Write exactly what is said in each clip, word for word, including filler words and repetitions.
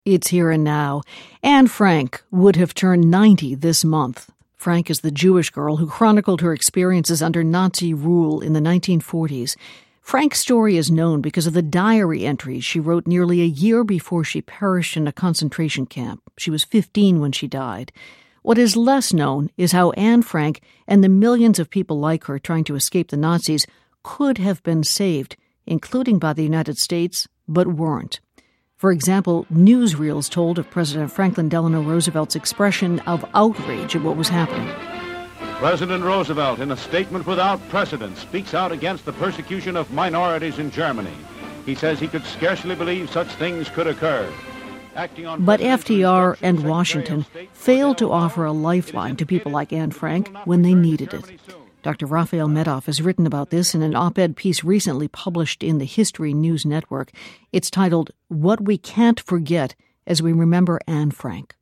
It's here and now. Anne Frank would have turned ninety this month. Frank is the Jewish girl who chronicled her experiences under Nazi rule in the nineteen forties. Frank's story is known because of the diary entries she wrote nearly a year before she perished in a concentration camp. She was fifteen when she died. What is less known is how Anne Frank and the millions of people like her trying to escape the Nazis could have been saved, including by the United States, but weren't. For example, newsreels told of President Franklin Delano Roosevelt's expression of outrage at what was happening. President Roosevelt, in a statement without precedent, speaks out against the persecution of minorities in Germany. He says he could scarcely believe such things could occur. Acting on but F D R and Washington failed to offer a lifeline to people like Anne Frank when they needed it. Doctor Raphael Medoff has written about this in an op-ed piece recently published in the History News Network. It's titled, What We Can't Forget as We Remember Anne Frank.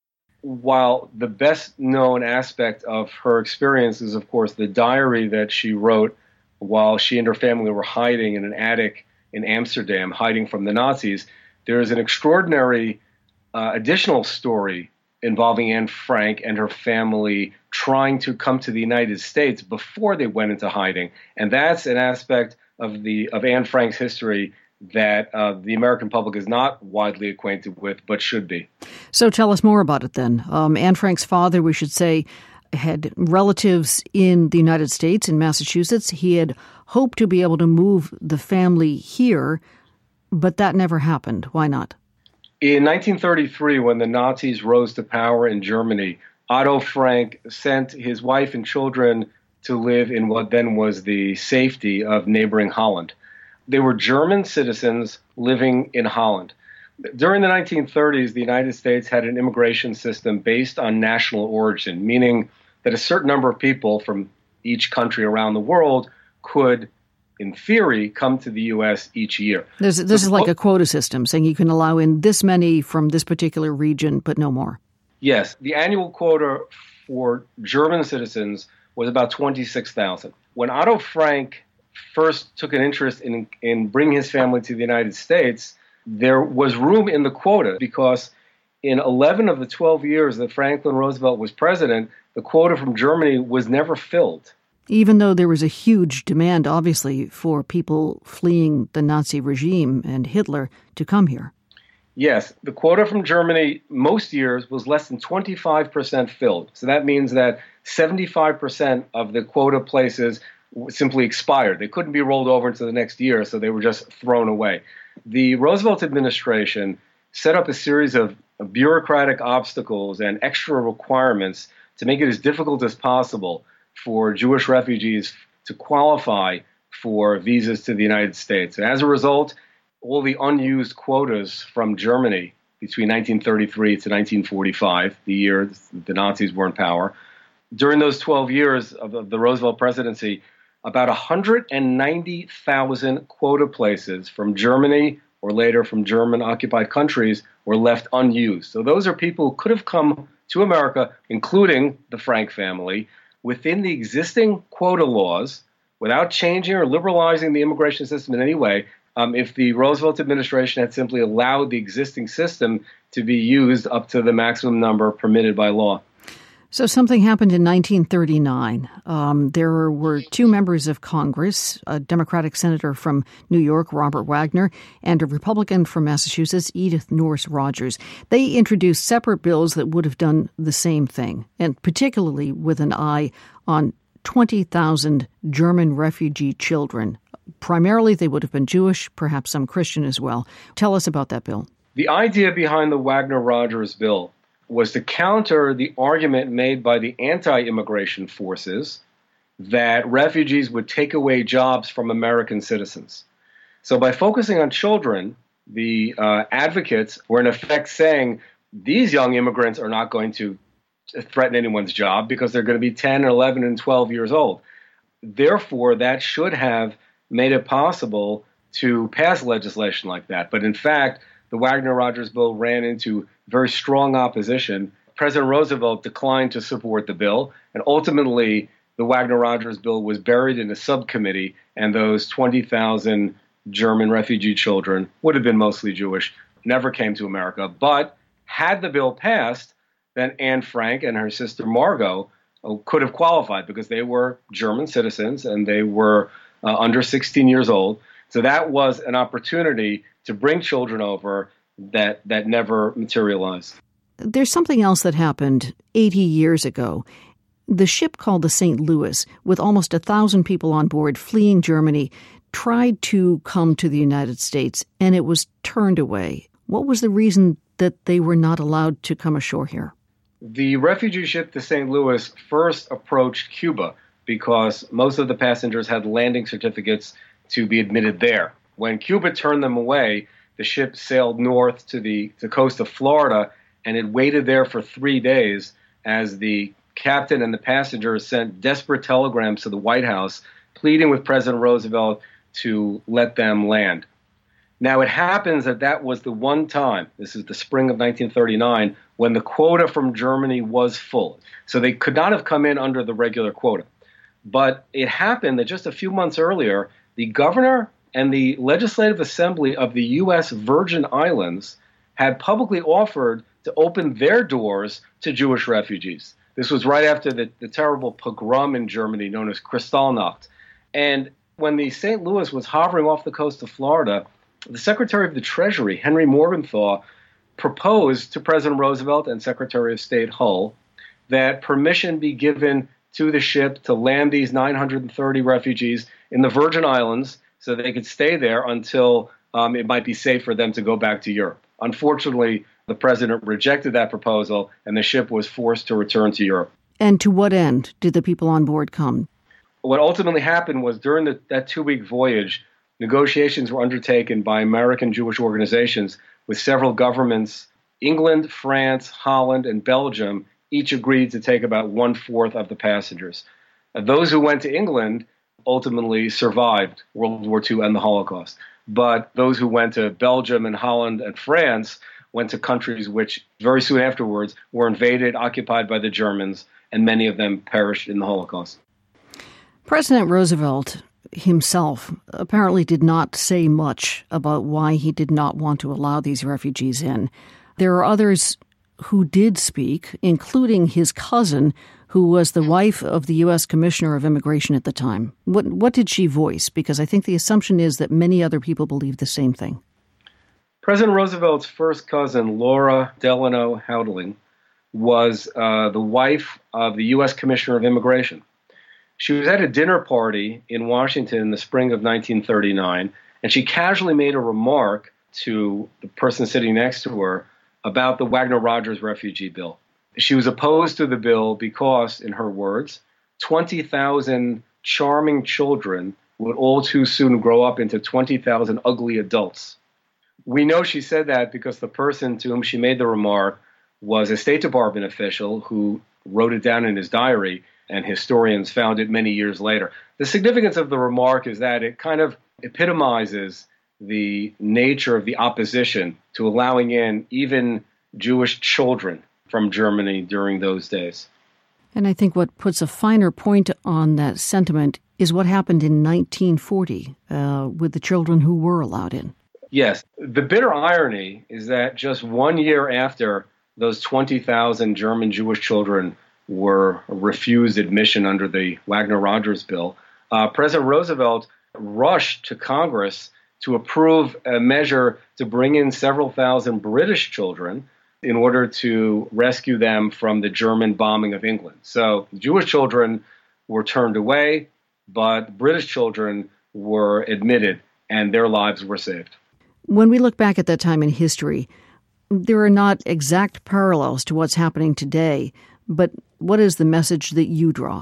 While the best-known aspect of her experience is, of course, the diary that she wrote while she and her family were hiding in an attic in Amsterdam, hiding from the Nazis, there is an extraordinary uh, additional story involving Anne Frank and her family trying to come to the United States before they went into hiding. And that's an aspect of the of Anne Frank's history that uh, the American public is not widely acquainted with, but should be. So tell us more about it then. Um, Anne Frank's father, we should say, had relatives in the United States, in Massachusetts. He had hoped to be able to move the family here, but that never happened. Why not? In nineteen thirty-three, when the Nazis rose to power in Germany, Otto Frank sent his wife and children to live in what then was the safety of neighboring Holland. They were German citizens living in Holland. During the nineteen thirties, the United States had an immigration system based on national origin, meaning that a certain number of people from each country around the world could, in theory, come to the U S each year. This, this so, is like a quota system, saying you can allow in this many from this particular region, but no more. Yes. The annual quota for German citizens was about twenty-six thousand. When Otto Frank first took an interest in, in bringing his family to the United States, there was room in the quota because in eleven of the twelve years that Franklin Roosevelt was president, the quota from Germany was never filled. Even though there was a huge demand, obviously, for people fleeing the Nazi regime and Hitler to come here. Yes, the quota from Germany most years was less than twenty-five percent filled. So that means that seventy-five percent of the quota places simply expired. They couldn't be rolled over into the next year, so they were just thrown away. The Roosevelt administration set up a series of bureaucratic obstacles and extra requirements to make it as difficult as possible for Jewish refugees to qualify for visas to the United States. And as a result, all the unused quotas from Germany between nineteen thirty-three to nineteen forty-five, the year the Nazis were in power, during those twelve years of the Roosevelt presidency, about one hundred ninety thousand quota places from Germany or later from German-occupied countries were left unused. So those are people who could have come to America, including the Frank family, within the existing quota laws, without changing or liberalizing the immigration system in any way. Um, if the Roosevelt administration had simply allowed the existing system to be used up to the maximum number permitted by law. So something happened in nineteen thirty-nine. Um, there were two members of Congress, a Democratic senator from New York, Robert Wagner, and a Republican from Massachusetts, Edith Norris Rogers. They introduced separate bills that would have done the same thing, and particularly with an eye on twenty thousand German refugee children. Primarily, they would have been Jewish, perhaps some Christian as well. Tell us about that bill. The idea behind the Wagner-Rogers bill was to counter the argument made by the anti-immigration forces that refugees would take away jobs from American citizens. So by focusing on children, the uh, advocates were in effect saying these young immigrants are not going to threaten anyone's job because they're going to be ten, eleven, and twelve years old. Therefore, that should have made it possible to pass legislation like that. But in fact, the Wagner-Rogers bill ran into very strong opposition. President Roosevelt declined to support the bill, and ultimately the Wagner-Rogers bill was buried in a subcommittee, and those twenty thousand German refugee children, would have been mostly Jewish, never came to America. But had the bill passed, then Anne Frank and her sister Margot could have qualified because they were German citizens and they were uh, under sixteen years old. So that was an opportunity to bring children over that that never materialized. There's something else that happened eighty years ago. The ship called the Saint Louis, with almost a thousand people on board fleeing Germany, tried to come to the United States, and it was turned away. What was the reason that they were not allowed to come ashore here? The refugee ship, the Saint Louis, first approached Cuba because most of the passengers had landing certificates to be admitted there. When Cuba turned them away, the ship sailed north to the, the coast of Florida, and it waited there for three days as the captain and the passengers sent desperate telegrams to the White House pleading with President Roosevelt to let them land. Now, it happens that that was the one time, this is the spring of nineteen thirty-nine, when the quota from Germany was full. So they could not have come in under the regular quota. But it happened that just a few months earlier, the governor and the Legislative Assembly of the U S Virgin Islands had publicly offered to open their doors to Jewish refugees. This was right after the, the terrible pogrom in Germany known as Kristallnacht. And when the Saint Louis was hovering off the coast of Florida, the Secretary of the Treasury, Henry Morgenthau, proposed to President Roosevelt and Secretary of State Hull that permission be given to the ship to land these nine hundred thirty refugees in the Virgin Islands so they could stay there until um, it might be safe for them to go back to Europe. Unfortunately, the president rejected that proposal, and the ship was forced to return to Europe. And to what end did the people on board come? What ultimately happened was during the, that two-week voyage, negotiations were undertaken by American Jewish organizations with several governments. England, France, Holland, and Belgium each agreed to take about one-fourth of the passengers. Uh, those who went to England ultimately survived World War Two and the Holocaust. But those who went to Belgium and Holland and France went to countries which very soon afterwards were invaded, occupied by the Germans, and many of them perished in the Holocaust. President Roosevelt himself apparently did not say much about why he did not want to allow these refugees in. There are others who did speak, including his cousin, who was the wife of the U S Commissioner of Immigration at the time. What what did she voice? Because I think the assumption is that many other people believe the same thing. President Roosevelt's first cousin, Laura Delano Houghteling, was uh, the wife of the U S Commissioner of Immigration. She was at a dinner party in Washington in the spring of nineteen thirty-nine, and she casually made a remark to the person sitting next to her about the Wagner-Rogers refugee bill. She was opposed to the bill because, in her words, twenty thousand charming children would all too soon grow up into twenty thousand ugly adults. We know she said that because the person to whom she made the remark was a State Department official who wrote it down in his diary, and historians found it many years later. The significance of the remark is that it kind of epitomizes the nature of the opposition to allowing in even Jewish children from Germany during those days. And I think what puts a finer point on that sentiment is what happened in nineteen forty uh, with the children who were allowed in. Yes. The bitter irony is that just one year after those twenty thousand German Jewish children were refused admission under the Wagner-Rogers bill, uh, President Roosevelt rushed to Congress to approve a measure to bring in several thousand British children in order to rescue them from the German bombing of England. So Jewish children were turned away, but British children were admitted and their lives were saved. When we look back at that time in history, there are not exact parallels to what's happening today, but what is the message that you draw?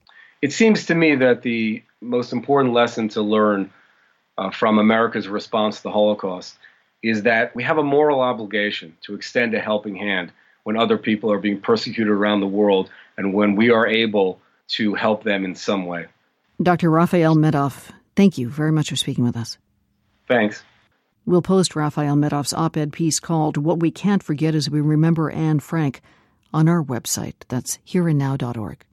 It seems to me that the most important lesson to learn uh, from America's response to the Holocaust is that we have a moral obligation to extend a helping hand when other people are being persecuted around the world and when we are able to help them in some way. Doctor Raphael Medoff, thank you very much for speaking with us. Thanks. We'll post Raphael Medoff's op-ed piece called What We Can't Forget As We Remember Anne Frank on our website. That's here and now dot org.